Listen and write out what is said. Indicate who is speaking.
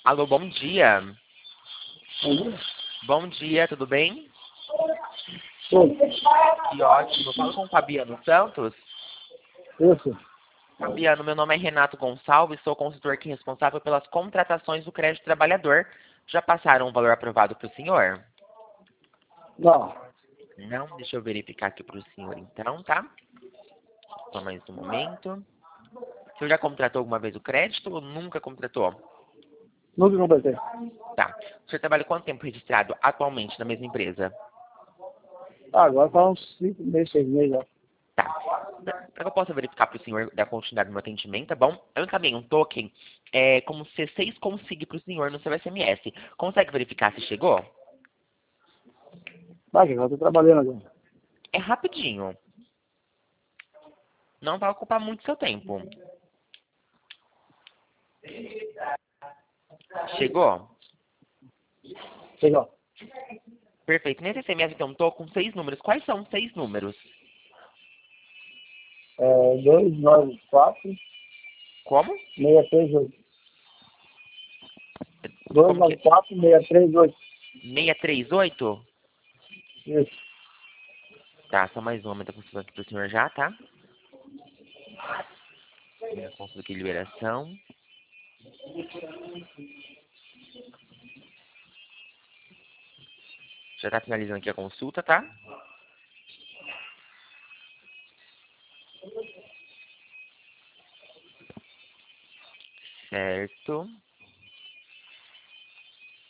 Speaker 1: Alô, bom dia.
Speaker 2: Uhum.
Speaker 1: Bom dia, tudo bem?
Speaker 2: Sim.
Speaker 1: Que ótimo. Eu falo com o Fabiano Santos.
Speaker 2: Isso.
Speaker 1: Fabiano, meu nome é Renato Gonçalves, sou consultor aqui responsável pelas contratações do crédito trabalhador. Já passaram o valor aprovado para o senhor?
Speaker 2: Não.
Speaker 1: Não? Deixa eu verificar aqui para o senhor então, tá? Só mais um momento. O senhor já contratou alguma vez o crédito ou nunca contratou?
Speaker 2: Nunca completei.
Speaker 1: Tá. O senhor trabalha quanto tempo registrado atualmente na mesma empresa?
Speaker 2: Agora faz uns 5 meses, 6 meses já.
Speaker 1: Tá. Para que eu possa verificar para o senhor dar continuidade no meu atendimento, tá bom? Eu encaminhei um token como C6 consigne para o senhor no seu SMS. Consegue verificar se chegou?
Speaker 2: Vai, eu tô trabalhando agora.
Speaker 1: É rapidinho. Não vai ocupar muito seu tempo. Chegou?
Speaker 2: Chegou.
Speaker 1: Perfeito. Nesse SMS então tô com 6 números. Quais são os 6 números?
Speaker 2: 294
Speaker 1: Como?
Speaker 2: 638.
Speaker 1: Como que é?
Speaker 2: 294 638.
Speaker 1: 638?
Speaker 2: Isso.
Speaker 1: Tá, só mais uma. Tá consultando aqui pro senhor já, tá? Consulta aqui de liberação. Já tá finalizando aqui a consulta, tá? Certo.